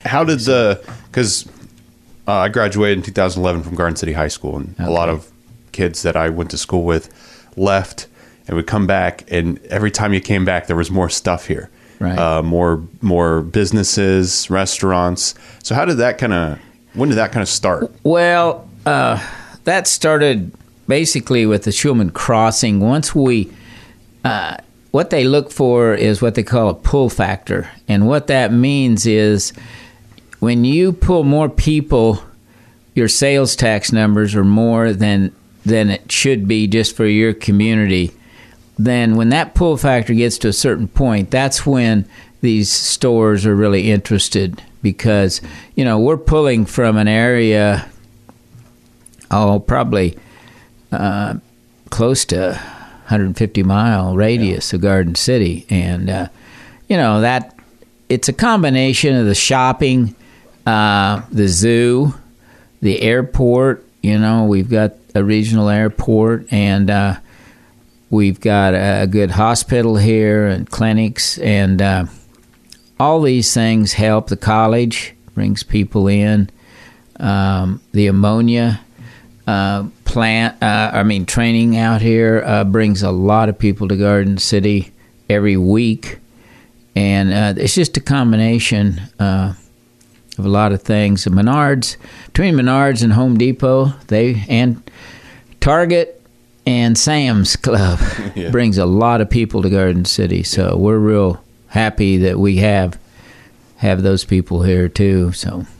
how did because I graduated in 2011 from Garden City High School, and a lot of kids that I went to school with left and would come back, and every time you came back, there was more stuff here. Right. More businesses, restaurants. So when did that kind of start? Well, that started basically with the Schulman Crossing. Once we, what they look for is what they call a pull factor. And what that means is when you pull more people, your sales tax numbers are more than it should be just for your community. Then when that pull factor gets to a certain point, that's when these stores are really interested, because, we're pulling from an area, probably close to 150-mile radius of Garden City. And, that it's a combination of the shopping, the zoo, the airport. We've got a regional airport, and we've got a good hospital here and clinics, and all these things help. The college brings people in. The ammonia training out here brings a lot of people to Garden City every week. And it's just a combination of a lot of things. Between Menards and Home Depot, and Target, and Sam's Club brings a lot of people to Garden City, so we're real happy that we have those people here too. So